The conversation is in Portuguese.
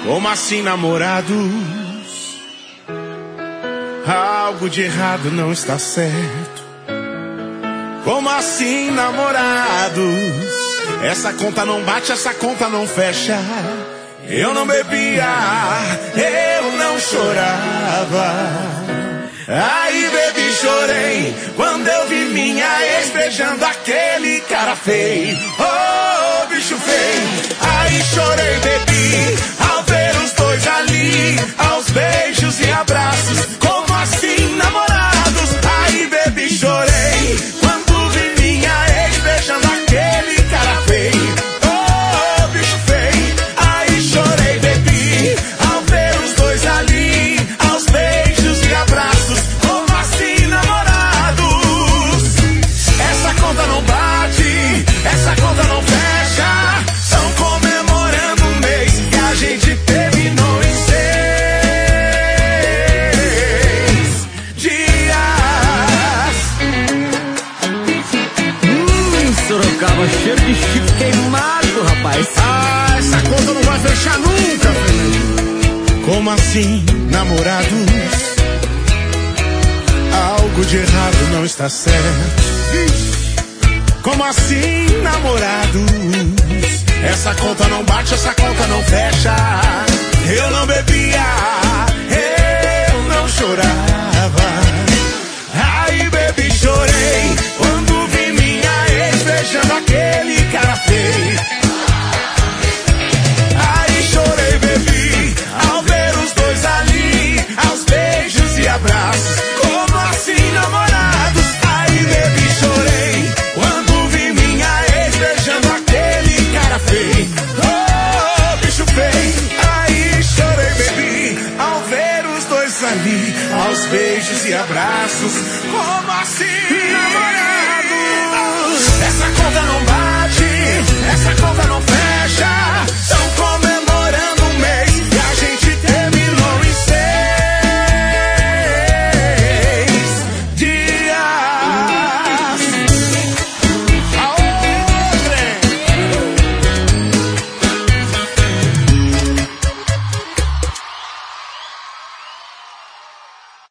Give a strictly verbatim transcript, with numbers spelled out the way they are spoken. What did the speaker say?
Como assim, namorados? Algo de errado não está certo. Como assim, namorados? Essa conta não bate, essa conta não fecha. Eu não bebia, eu não chorava. Aí bebi, chorei quando eu vi minha ex beijando aquele cara feio. Oh, bicho feio. Aí chorei, bebi, ao ver os dois ali, aos beijos e abraços. Como assim, namorados? Aí bebi, chorei quando vi minha ex beijando aquele cara feio. Oh, bicho feio. Aí chorei, bebi, ao ver os dois ali, aos beijos e abraços. Como assim, namorados? Essa conta não bate, essa conta não fecha. Estão comemorando um mês que a gente terminou em seis dias. Hum, Sorocaba, cheiro de chifre queimado, rapaz. Ah, essa conta não vai fechar nunca, Fernando. Como assim, namorados? Algo de errado não está certo. Como assim, namorados? Essa conta não bate, essa conta não fecha. Eu não bebia, eu não chorava. Aí bebi, chorei quando vi minha ex beijando aquele cara feio. Aí chorei, bebi, ao ver os dois ali, aos beijos e abraços. Como assim, namorados? Aí bebi, chorei quando vi minha ex beijando aquele cara feio. Oh, bicho feio. Aí chorei, bebi, ao ver os dois ali, aos beijos e abraços. Como assim, namorados? Essa conta não bate, essa conta